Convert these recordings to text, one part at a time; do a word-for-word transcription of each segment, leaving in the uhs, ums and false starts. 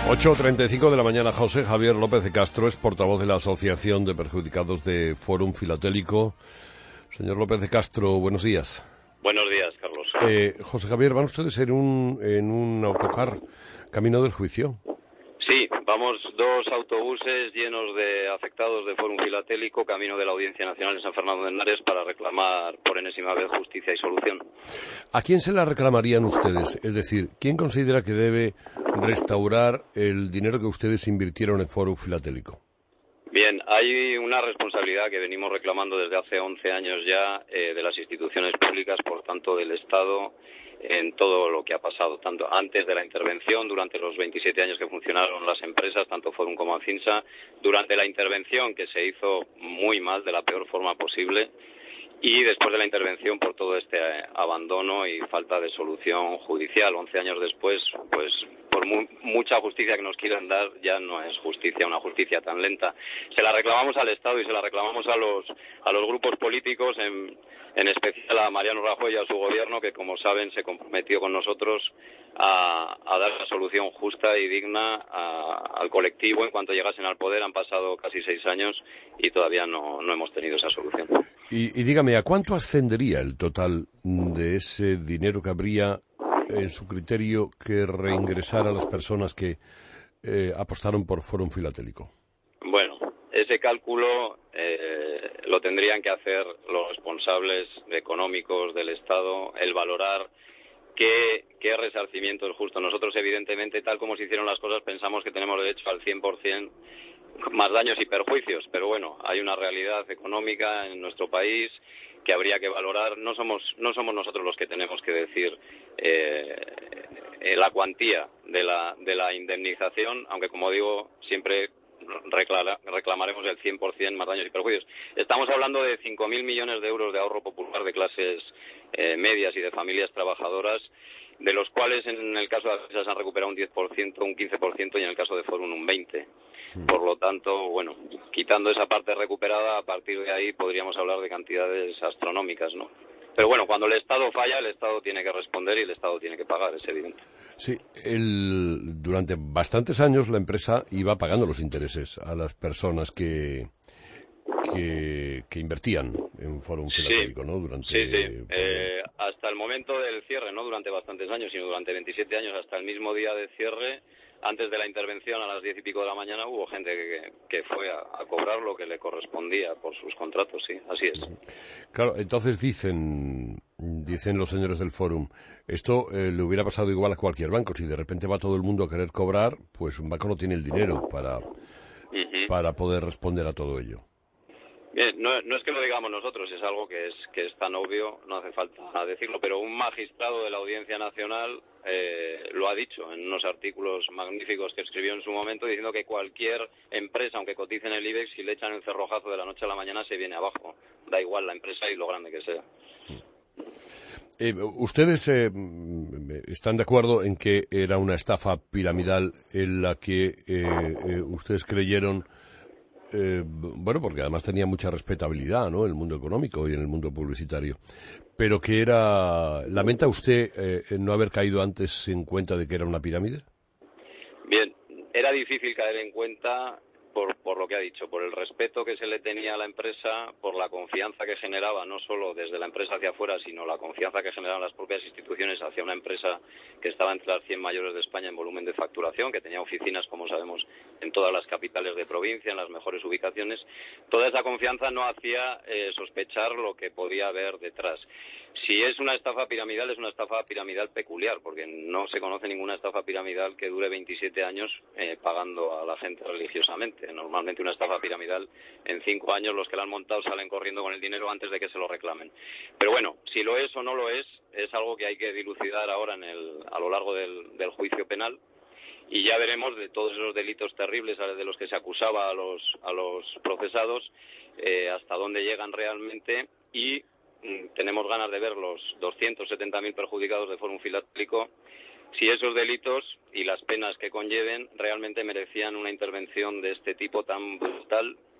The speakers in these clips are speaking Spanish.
ocho treinta y cinco de la mañana. José Javier López de Castro es portavoz de la Asociación de Perjudicados de Fórum Filatélico. Señor López de Castro, buenos días. Buenos días, Carlos. Eh, José Javier, ¿van ustedes en un, en un autocar camino del juicio? Sí, vamos dos autobuses llenos de afectados de Fórum Filatélico camino de la Audiencia Nacional en San Fernando de Henares para reclamar por enésima vez justicia y solución. ¿A quién se la reclamarían ustedes? Es decir, ¿quién considera que debe restaurar el dinero que ustedes invirtieron en Fórum Filatélico? Bien, hay una responsabilidad que venimos reclamando desde hace once años ya eh, de las instituciones públicas, por tanto del Estado, en todo lo que ha pasado, tanto antes de la intervención, durante los veintisiete años que funcionaron las empresas, tanto Fórum como Afinsa, durante la intervención que se hizo muy mal, de la peor forma posible, y después de la intervención por todo este abandono y falta de solución judicial. Once años después, pues por mu mucha justicia que nos quieran dar, ya no es justicia, una justicia tan lenta. Se la reclamamos al Estado y se la reclamamos a los a los grupos políticos, en, en especial a Mariano Rajoy y a su gobierno, que como saben se comprometió con nosotros a, a dar la solución justa y digna a, al colectivo en cuanto llegasen al poder. Han pasado casi seis años y todavía no, no hemos tenido esa solución. Y, y dígame, ¿a cuánto ascendería el total de ese dinero que habría, en su criterio, que reingresar a las personas que eh, apostaron por Fórum Filatélico? Bueno, ese cálculo eh, lo tendrían que hacer los responsables económicos del Estado, el valorar qué, qué resarcimiento es justo. Nosotros, evidentemente, tal como se hicieron las cosas, pensamos que tenemos derecho al cien por ciento más daños y perjuicios, pero bueno, hay una realidad económica en nuestro país que habría que valorar. No somos no somos nosotros los que tenemos que decir eh, eh, la cuantía de la de la indemnización, aunque como digo, siempre reclama, reclamaremos el cien por ciento más daños y perjuicios. Estamos hablando de cinco mil millones de euros de ahorro popular de clases eh, medias y de familias trabajadoras, de los cuales en el caso de Afinsa se han recuperado un diez por ciento, un quince por ciento y en el caso de Fórum un veinte por ciento. Por lo tanto, bueno, quitando esa parte recuperada, a partir de ahí podríamos hablar de cantidades astronómicas, ¿no? Pero bueno, cuando el Estado falla, el Estado tiene que responder y el Estado tiene que pagar, es evidente. Sí, el, durante bastantes años la empresa iba pagando los intereses a las personas que que, que invertían en Fórum Filatélico, sí, ¿no? Durante, sí, sí. Eh, hasta el momento del cierre, no durante bastantes años, sino durante veintisiete años, hasta el mismo día de cierre. Antes de la intervención, a las diez y pico de la mañana, hubo gente que, que fue a, a cobrar lo que le correspondía por sus contratos, sí, así es. Claro, entonces dicen dicen los señores del Fórum, esto eh, le hubiera pasado igual a cualquier banco. Si de repente va todo el mundo a querer cobrar, pues un banco no tiene el dinero para, uh-huh. para poder responder a todo ello. Bien, no, no es que lo digamos nosotros, es algo que es que es tan obvio, no hace falta decirlo, pero un magistrado de la Audiencia Nacional eh, lo ha dicho en unos artículos magníficos que escribió en su momento, diciendo que cualquier empresa, aunque cotice en el IBEX, si le echan el cerrojazo de la noche a la mañana, se viene abajo. Da igual la empresa y lo grande que sea. Eh, ¿Ustedes eh, están de acuerdo en que era una estafa piramidal en la que eh, eh, ustedes creyeron? Eh, bueno, porque además tenía mucha respetabilidad, ¿no?, en el mundo económico y en el mundo publicitario, pero que era... ¿Lamenta usted eh, no haber caído antes en cuenta de que era una pirámide? Bien, era difícil caer en cuenta por, por lo que ha dicho, por el respeto que se le tenía a la empresa, por la confianza que generaba, no solo desde la empresa hacia afuera, sino la confianza que generaban las propias instituciones hacia una empresa que estaba entre las cien mayores de España en volumen de facturación, que tenía oficinas, como sabemos, en todas las capitales de provincia, en las mejores ubicaciones. Toda esa confianza no hacía eh, sospechar lo que podía haber detrás. Si es una estafa piramidal, es una estafa piramidal peculiar, porque no se conoce ninguna estafa piramidal que dure veintisiete años eh, pagando a la gente religiosamente. Normalmente una estafa piramidal, en cinco años los que la han montado salen corriendo con el dinero antes de que se lo reclamen. Pero bueno, si lo es o no lo es, es algo que hay que dilucidar ahora en el, a lo largo del, del juicio penal. Y ya veremos de todos esos delitos terribles de los que se acusaba a los, a los procesados, eh, hasta dónde llegan realmente, y mm, tenemos ganas de ver los doscientos setenta mil perjudicados de Fórum Filatélico, si esos delitos y las penas que conlleven realmente merecían una intervención de este tipo tan brutal,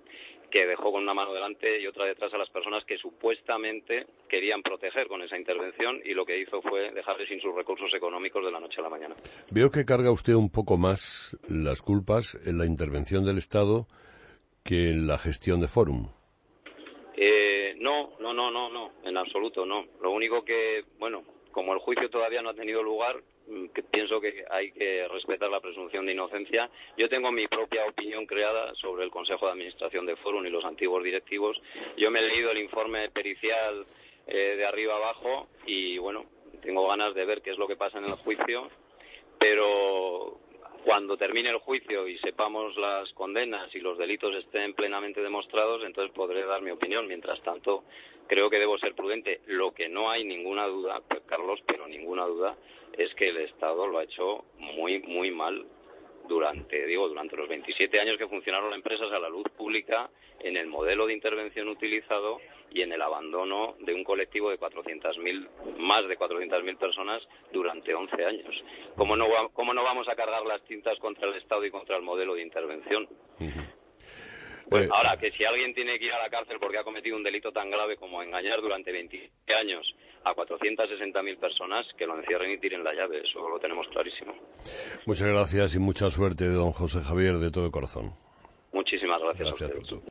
que dejó con una mano delante y otra detrás a las personas que supuestamente querían proteger con esa intervención, y lo que hizo fue dejarles sin sus recursos económicos de la noche a la mañana. Veo que carga usted un poco más las culpas en la intervención del Estado que en la gestión de Forum. Eh, no, no, no, no, no, en absoluto no. Lo único que, bueno, como el juicio todavía no ha tenido lugar, que pienso que hay que respetar la presunción de inocencia. Yo tengo mi propia opinión creada sobre el Consejo de Administración de Forum y los antiguos directivos. Yo me he leído el informe pericial eh, de arriba abajo y, bueno, tengo ganas de ver qué es lo que pasa en el juicio, pero cuando termine el juicio y sepamos las condenas y los delitos estén plenamente demostrados, entonces podré dar mi opinión. Mientras tanto, creo que debo ser prudente. Lo que no hay ninguna duda, Carlos, pero ninguna duda, es que el Estado lo ha hecho muy, muy mal durante, digo, durante los veintisiete años que funcionaron las empresas a la luz pública, en el modelo de intervención utilizado y en el abandono de un colectivo de cuatrocientas mil, más de cuatrocientas mil personas durante once años. ¿Cómo no, cómo no vamos a cargar las tintas contra el Estado y contra el modelo de intervención? Uh-huh. Pues ahora, que si alguien tiene que ir a la cárcel porque ha cometido un delito tan grave como engañar durante veintisiete años a cuatrocientas sesenta mil personas, que lo encierren y tiren la llave, eso lo tenemos clarísimo. Muchas gracias y mucha suerte, don José Javier, de todo corazón. Muchísimas gracias, gracias a ustedes.